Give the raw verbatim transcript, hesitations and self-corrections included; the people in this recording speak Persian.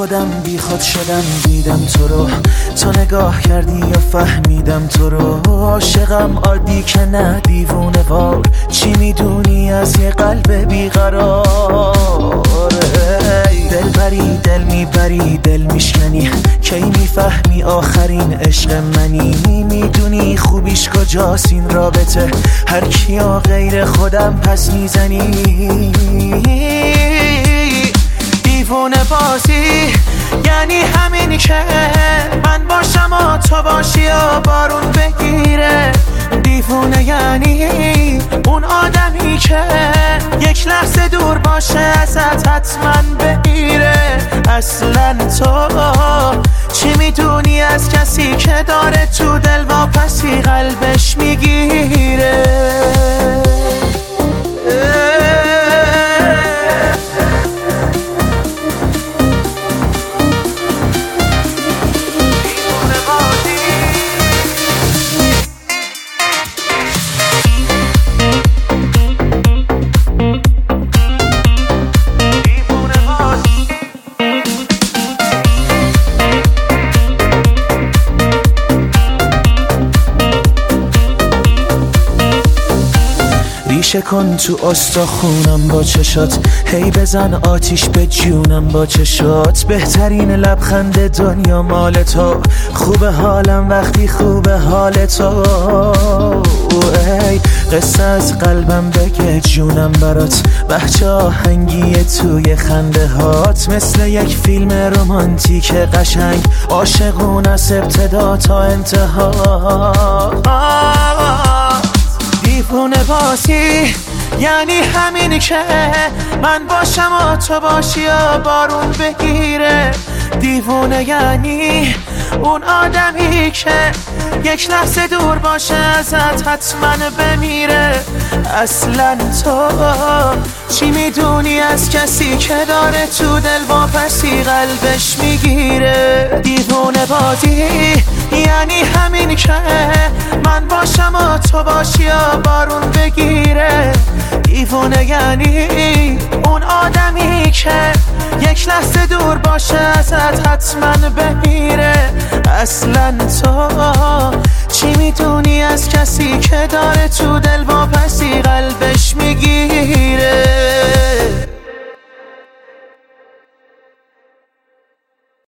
خودم بی خود شدم دیدم تو رو، تو نگاه کردی و فهمیدم تو رو. عاشقم عادی که نه دیوونه وار، چی میدونی از یه قلب بیقرار؟ دل بری دل میبری دل میشکنی، کی میفهمی آخرین عشق منی؟ میدونی خوبیش کجاست این رابطه، هر کیا غیر خودم پس میزنی. دیوونه بازی یعنی همین که من باشم و تو باشی و بارون بگیره. دیوونه یعنی اون آدمی که یک لحظه دور باشه ازت حتما بمیره. اصلا تو چی میدونی از کسی که داره تو دل واپسی قلبش میگیره؟ ریشه کن تو استخونم با چشات، هی بزن آتیش به جونم با چشات. بهترین لبخند دنیا مال تو، خوب حالم وقتی خوب حال تو. ای قصه از قلبم بگه جونم برات، بچه آهنگی توی خنده هات. مثل یک فیلم رمانتیک قشنگ، عاشقون از ابتدا تا انتها. دیوونه بازی یعنی همین که من باشم و تو باشی و بارون بگیره. دیوونه یعنی اون آدمی که یک لحظه دور باشه ازت حتما بمیره. اصلا تو چی میدونی از کسی که داره تو دل واپسی قلبش میگیره؟ دیوونه بازی یعنی همین که من باشم و تو باشی و بارون بگیره. دیوونه یعنی اون آدمی که یک لحظه دور باشه ازت حتما بمیره. اصلا تو چی میدونی از کسی که داره تو دل